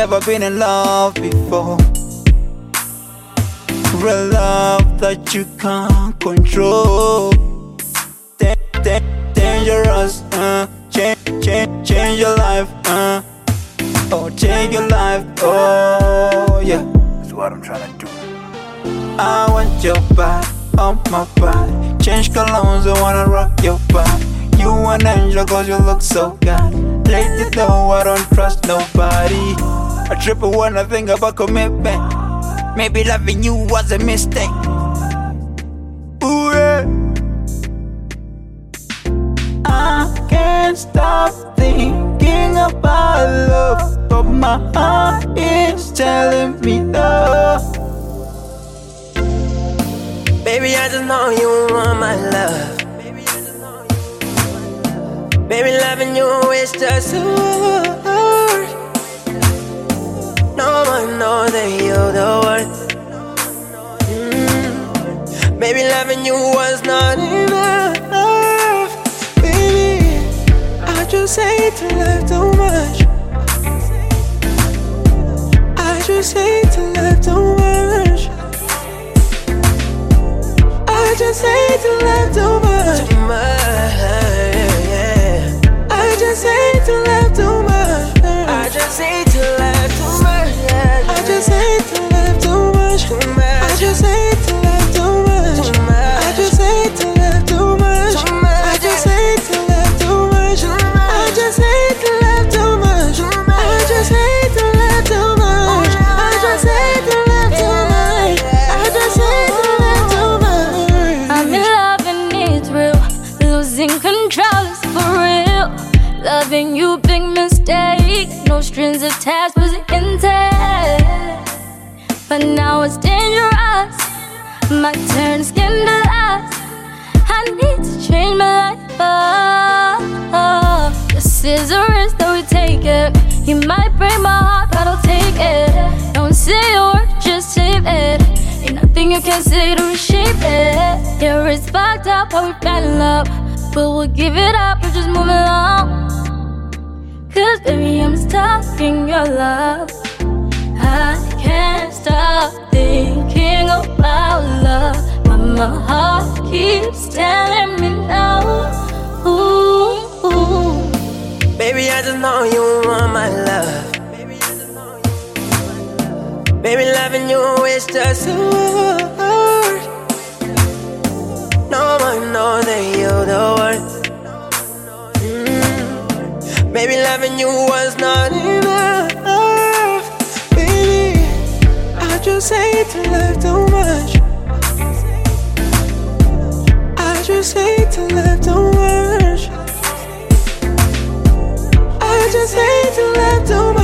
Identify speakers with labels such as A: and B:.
A: never been in love before. Real love that you can't control. Dangerous, change your life, oh, change your life, oh yeah. That's what I'm trying to do. I want your body on my body. Change colognes, I wanna rock your body. You an angel cause you look so good. Lately though, I don't trust nobody. I triple when I think about commitment. Maybe loving you was a mistake. Ooh yeah. I can't stop thinking about love, but my heart is telling me no.
B: Baby, I just know you want my love. Baby, loving you is just so hard. No one knows that you're the one. Baby, loving you was not enough. Baby, I just hate to love too much. I just hate to love too much. I just hate to love too much. Too much, yeah. I just hate to love too much. I just hate to love too much. Yeah. I just hate to love too much. Too much. I just hate to love too much. Too much. I just hate to love too much. Too much. I just hate to love too much. Too much. I just hate to love too much. Too much. I just hate to love too much. I just hate to love too much. I just hate to love too much.
C: I'm in love and it's real. Losing control is for real. Loving you, big mistake. No strings attached was intent. But now it's dangerous. My turn, scandalous. I need to change my life. This is a risk that we take it. You might break my heart, but I'll take it. Don't say a word, just save it. Ain't nothing you can say to reshape it. Yeah, it's fucked up how we fell in love, but we'll give it up, we're just moving along. Cause baby, I'm stuck in your love. I can't stop thinking about love, but my heart keeps telling me no. Ooh, ooh.
B: Baby, I just know you want my love. Baby, loving you is just so hard. No one knows that you're the one. Baby, loving you was not enough. Baby, I just hate to love too much. I just hate to love too much. I just hate to love too much.